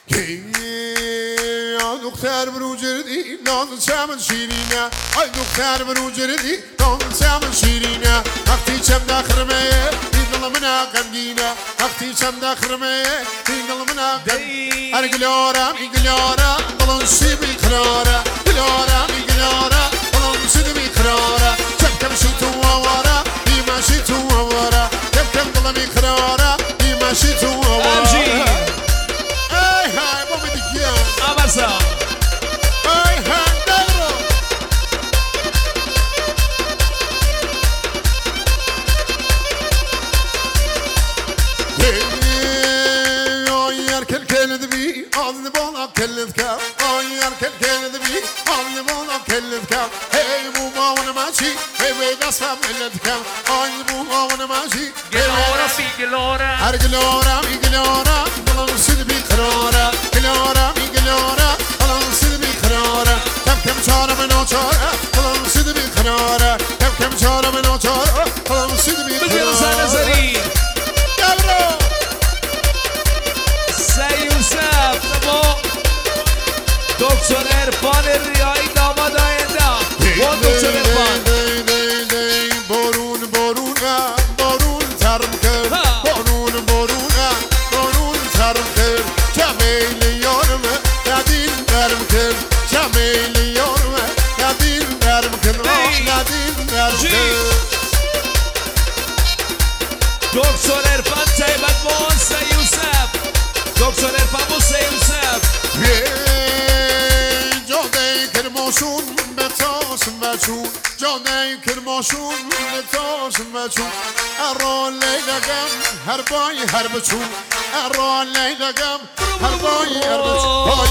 دختر برو جردی نازن چمن شیرینه ای دختر برو جردی نازن چمن شیرینه وقتی چم داخرمه این دل من غمگینه وقتی چم داخرمه این دل من غمگینه ارگلارم ایگلارا دلن سی بیقراره گلارم ایگلارا دلن سی بیقراره کم کم شی تو آواره بیمشی تو آواره کم کم دلم ایقراره بیمشی تو آواره Avança! Ai, Handero! Ay, erkel keledi bi, ağzını bana kellet ka. Ay, erkel keledi bi, ağzını bana kellet ka. Hey, bu mavunu maçı, hey, ve gaspa millet ka. Ay, bu mavunu maçı, Gelora, mi gelora! Ergelora, mi gelora, dolan sidi bi krora. Gelora, mi gelora. كم شارة من أشارة خلهم سيد بخنارة كم شارة من أشارة خلهم سيد بخنارة يا برو سيوسف تبو دكتور إرفان الرياضي داماد آینده و دکتر إرفان بارون بارون ترم کرد بارون ترم کرد جمیل یارمه ندیم درم کرد جمیل دکتر إرفان تایبت با سیوسف دکتر إرفان با سیوسف جاده کرماشون بتاشم بچون جاده کرماشون بتاشم بچون اران لیلگم هر بای هر بچون اران لیلگم هر بای هر بچون